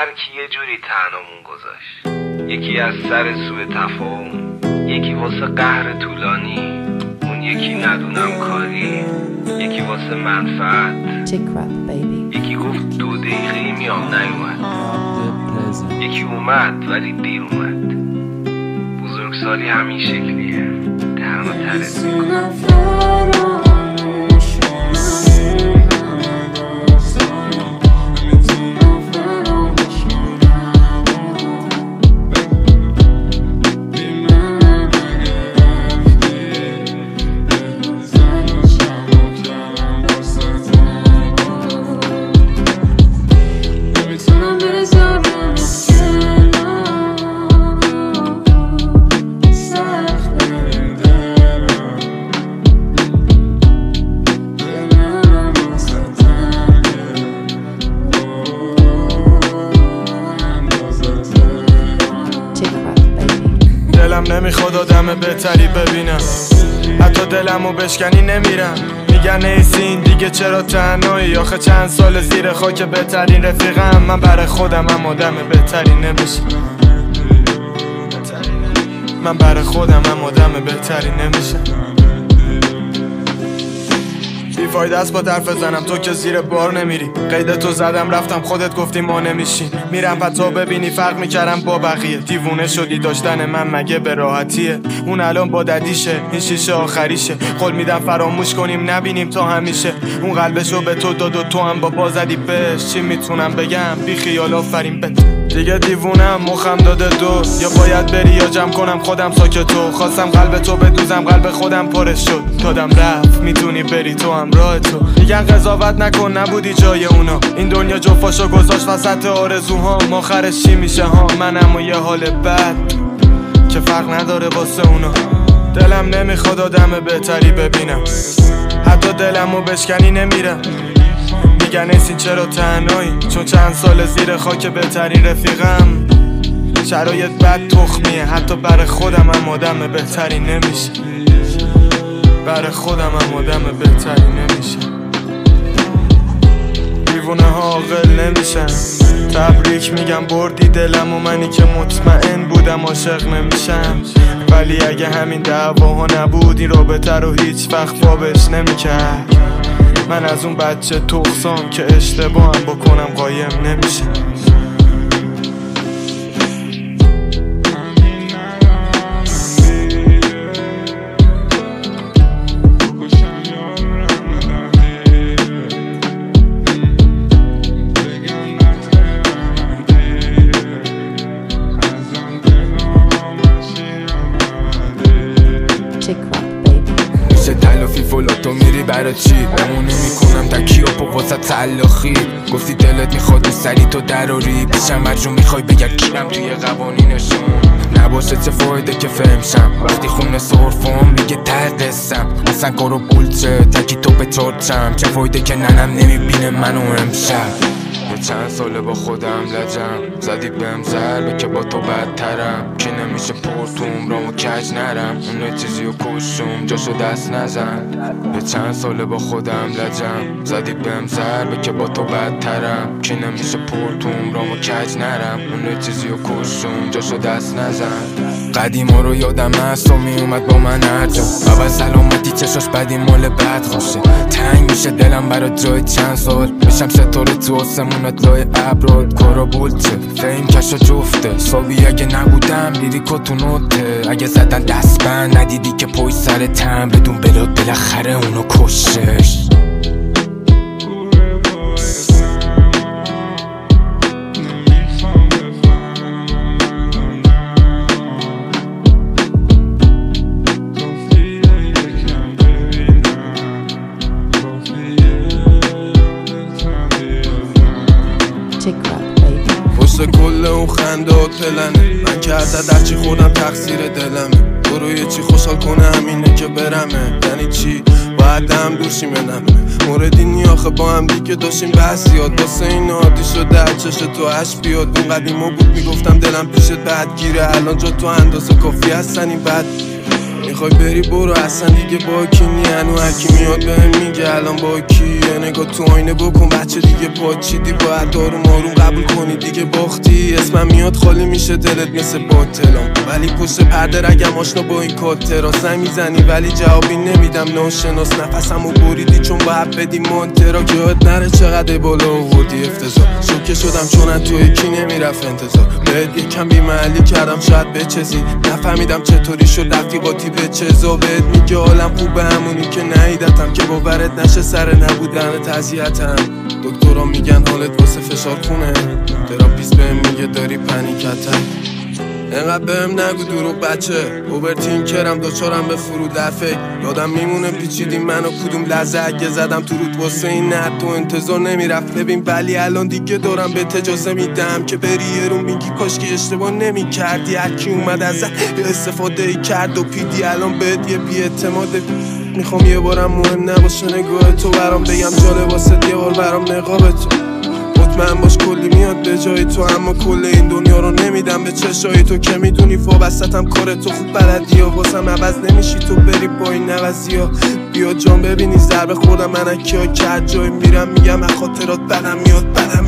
هر کی یه جوری تنمون گذاشت، یکی از سر سوء تفاهم، یکی واسه قهر طولانی، اون یکی ندونم کاری، یکی واسه منفعت، یکی گفت 2 دقیقه میام نیومد، یکی اومد ولی دیر اومد. بزرگسالی همین شکلیه، تنها ترس میکنه. دلم نمیخواد آدم بهتری ببینم، حتی دلمو بشکنی نمیرم. میگن ایسین دیگه چرا تنهایی، آخه چند سال زیر خاک بهترین رفیقم. من برای خودم هم آدم بهتری نمیشم، من برای خودم هم آدم بهتری نمیشم. بیفایده است با طرف زنم، تو که زیر بار نمیری. قید تو زدم رفتم خودت گفتی ما نمیشین. میرم پتا ببینی فرق میکردم با بقیه. دیوونه شدی داشتن من مگه به راحتیه؟ اون الان با ددیشه، این شیشه آخریشه. قول میدم فراموش کنیم نبینیم تا همیشه. اون قلبشو به تو داد و تو هم با پا زدی بهش. چی میتونم بگم بی خیال آفرین بت. دیگه دیوونم مخم داده دو، یا باید بری یا جمع کنم خودم ساکتو. خواستم قلب تو بدوزم قلب خودم پرش شد. دادم رفت میتونی بری تو هم راه تو. میگن قضاوت نکن نبودی جای اونا، این دنیا جفاشو گذاشت وسط آرزوها. آخرش چی میشه ها؟ منم و یه حال بد که فرق نداره واسه اونا. دلم نمیخواد آدم بهتری ببینم، حتی دلمو بشکنی نمیرم. میگن ایسین چرا تنهایی، چون چند سال زیر خاک بهترین رفیقم. شرایط بد تخمیه، حتی برای خودم هم آدم بهتری نمیشه. برای خودم هم آدم بهتری نمیشه. دیوونه ها عاقل نمیشن. تبریک میگم بردی دلم و منی که مطمئن بودم عاشق نمیشم. ولی اگه همین دعواها نبود این رابطه رو هیچ وقت بابش نمیکرد. من از اون بچه تخصام که اشتباهم بکنم قایم نمیشه. میشه تلافی فولا تو میری برا چی؟ بمونه میکنم تکیه و واسه تلاخی. گفتی دلت میخواد سری تو دراری پیشم مرجون میخوای بگرد کیرم توی قوانینشون. نباشه چه فایده که فهمشم وقتی خونه صرفم میگه ته قصم. اصلا کارو بولچه تکی تو به چارچم. چه فایده که ننم نمیبینه منو امشب. چند ساله با خودم لجم زدی بهم ضربه که با تو بدترم. که نمیشه پرتوم رامو کج نرم. اونه چیزی رو کشم جاشو دست نزن. به چند ساله با خودم لجم زدی بهم ضربه که با تو بدترم. که نمیشه پرتوم رامو کج نرم. اونه چیزی رو کشم جاشو دست نزن. قدیما رو یادم هست و میومد با من هر جا. اول سلامتی چشاش بدی مال بد خوشه. تنگ میشه دلم برا جای چند سال میشم ستاره تو آسمونت لای ابراد. کارا بولچه فهم کشا جفته صابی اگه نبودم لیریکا تو نوته. اگه زدن دست بند ندیدی که پای سر تم بدون بلاد بالاخره اونو کشش. پشت کل اون خنده و پلنه من که حتی در چی خودم تقصیر دلمه. برو یه چی خوشحال کنه همینه که برمه. یعنی چی باید هم دوشیم نمه موردی نیاخه با هم دیگه داشتیم بحث یاد. واسه این عادی شده از چش تو عشق بیاد. اون قدیما بود میگفتم دلم پیشت بدگیره. الان جا تو اندازه کافی هستن این بد. میخوای بری برو اصلا دیگه با کی نیانو هرکی میاد بهم میگه الان با کی. یه نگاه تو آینه بکن بچه دیگه پاچیدی باید داروم آروم قبول کنی دیگه باختی. اسمم میاد خالی میشه دلت مثل باطلام ولی پشت پرده رگم آشنا با این کاترا. زنگ میزنی ولی جوابی نمیدم ناشناس. نفسمو بریدی چون باید بدی مانترا. یاد نره چقدر بالا آوردی افتضاح. شوکه شدم چون از تو یکی نمیرفت انتظار. بهت یکم بی‌محلی کردم شاید بچزی. نفهمیدم چطوری شد رفیقاتی به چزا. بهت میگه حالم خوبه همونی که نهیدتم که باورت نشه سر نبودن تضییعتم. دکترها میگن حالت واسه فشار خونه. تراپیست بهم میگه داری پنیکتم. انقدر بهم نگو دروغ بچه. اوورتینکرم دوچارم به فرود در فکر. یادم میمونه پیچیدیم منو کدوم لحظه اگه زدم تو رود واسه این نه تو انتظار نمیرفت ببین. ولی الان دیگه دارم به اجازه میدم که بری یه رو میگی کاش که اشتباه نمیکردی. هرکی اومد ازت یه استفاده ای کرد و پیدی الان بهت یه بی‌اعتماده. میخوام یه بارم مهم نباشه نگاه تو برام بگم جالب واسه یه بار برام نقاب تو. مطمئن باش کلی میاد به جای تو اما کل این دنیا رو نمیدم به چشای تو که میدونی وابستم کار تو خوب بلدی ها. واسم عوض نمیشی تو بری با این نوزی ها. بیا جان ببینی ضربه خوردم منکی ها که از جای میرم میگم از خاطرات بدم میاد.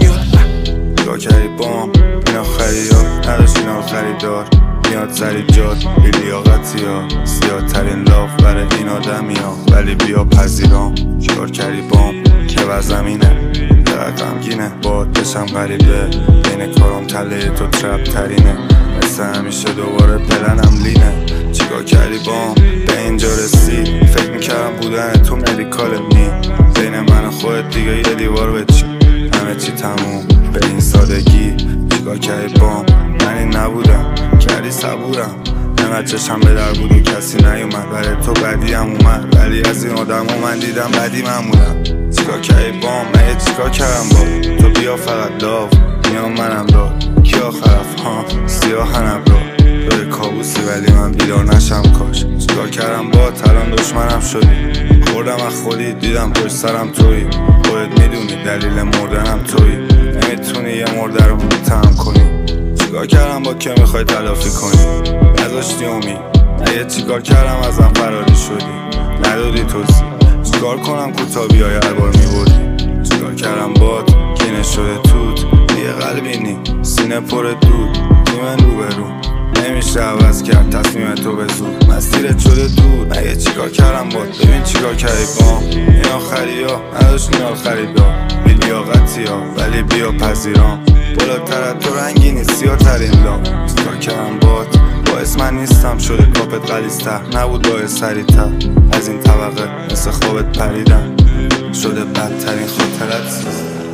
یا کردی بام این آخری ها نداشت این آخری دار. میاد سری جاد بی لیاقتی ها. سیاه ترین لاف برای این آدمی ها ولی بیا پذیرام. چیکار کردی بام که بر زمینه چقدر غمگینه باد بشم غریبه. بین کارم تله تو ترپ ترینه مثل همیشه دوباره پلنم لینه. چیکار کردی بام به اینجا رسی. فکر میکردم بودن تو مدیکال نی. بین من و خودت دیگه یه دیوار بچی همه چی تموم به این سادگی. چیکار کردی بام من این نبودم کردی صبورم. انقدر چشم به در بود و کسی نیومد برای تو بدی هم اومد. ولی از این آدم من دیدم بدی معمولم. چیکار کردی بام من چیکار کردم با تو بیا فقط داو میام منم داد کی آخرف ها سیاه نبرا. تو کابوسی ولی من بیدار نشم کاش. چیکار کردم با الان دشمنم شدی. خوردم از خودی دیدم پشت سرم تویی. خودت میدونی دلیل مردنم تویی. نمیتونی یه مرده رو متهم کنی. چیکار کردم با که میخوای تلافی کنی. نذاشتی امید اگه چیکار کردم ازم فراری شدی. ندادی توضیح چیکار کنم کوتا بیای هر بار میبودی. چیکار کردم باد کینه شده توت. یه قلبی نی سینه پر دود. نیمن رو به رو نمیشه عوض کرد تصمیم تو به زود. مسیرت شده دود مگه چیکار کردم باد. ببین چیکار کردی بام این آخری ها نداشت این آخری دار. بی لیاقتی ها ولی بیا پذیرام. بالاتر از تو رنگی نیست سیاه ترین لام. چیکار کردم باد باعث من نیستم شده کاپت غلیظ‌تر نبود باعث سریع‌تر از این طبقه مثل خوابت پریدم شده بدترین خاطرت.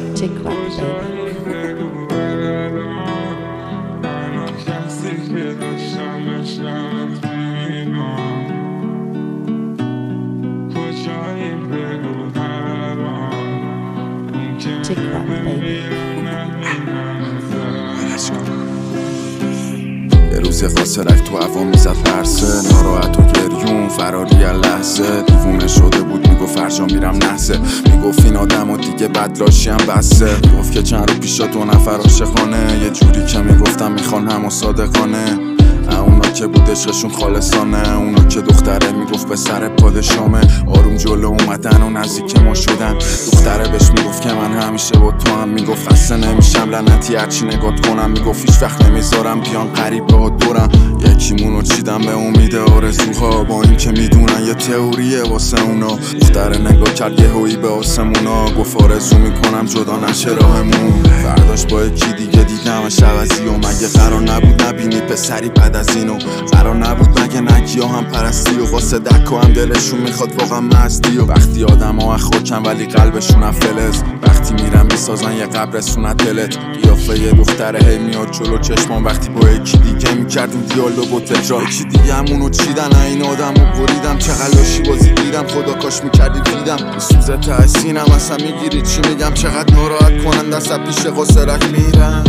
یه روز قاصرک تو هوا میزد پرسه. ناراحت و گریون فراری لحظه. دیوونه شده بود میگفت فرجا میرم نحسه. میگفت این آدم و دیگه بدلاشی هم بسه. میگفت که چند رو پیشا 2 نفر عاشقانه. یه جوری که میگفتم میخوان هم و صادقانه. اونا که بود عشقشون خالصانه. اونا که دختره میگفت به سر پادشامه. آروم جلو اومدن و نزدیک ما شدن. دختره بهش میگفت که من همیشه با تو هم. میگفت خسته نمیشم لعنتی هرچی نگات کنم. میگفت هیچ وقت نمیذارم بیان غریبه ها دورم. یکیمونو چیدم به امید آرزوها با این که میدونن یه تئوریه واسه اونا. دختره نگاه کرد یه هویی به آسمونا. گفت آرزو میکنم جدا نشه راهمون. فرداش با یکی دیگه دیدمش عوضی و مگه قرار نبود نبینی پسری بعد از اینو. قرار نبود مگه نگی هم پرستی و واسه دکو هم دلشون میخواد واقعا مزدی. و وقتی آدم ها خاکن ولی قلبشون هم فلز. وقتی میرن میسازن یه قبرستون از دلت. قیافه یه دختره هی میاد جلو چشمان. وقتی با یکی دیگه میکردیم دیالوگ و تکرار. یکی دیگه همونو چیدن این آدم رو بریدم. چقدر لاشی بازی دیدم خدا کاش میکردی دیدم. میسوزه ته سینم اصلا میگیری چی میگم. چقدر ناراحت کنن دست پیش قاصرک میرم.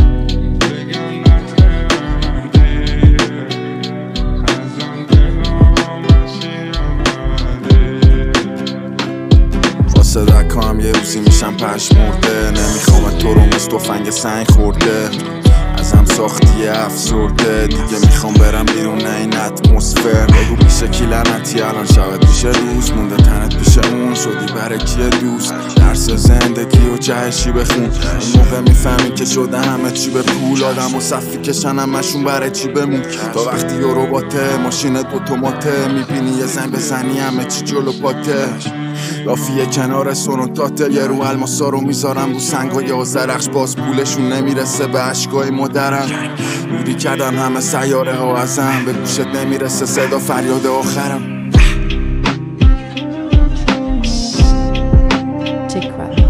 صدقا هم یه روزی میشم پشمورده. نمیخوام تو رو مثل تفنگ سنگ خورده. بازم ساختی افسرده دیگه میخوام برم بیرون نه این اتمسفر بگو پیش کی لعنتی الان شبت پیش روز مونده تنت پیش اون شدی برای کیه دوست درس زندگی و جهشی بخون این موقع میفهمی که شده همه چی به پول آدم و صفی کشن همشون برای چی بمون تا وقتی یه رباته ماشینت اتوماته میبینی یه زنگ بزنی همه چی جلو پاته لافیه کنار سونوتاته یه رو الماسا رو میذارم رو سنگای آزرخش باز پولشون نمیرسه به عشقای مادرم دوری کردم همه سیاره ها ازم به گوشت نمیرسه صدا فریاد آخرم TikTok.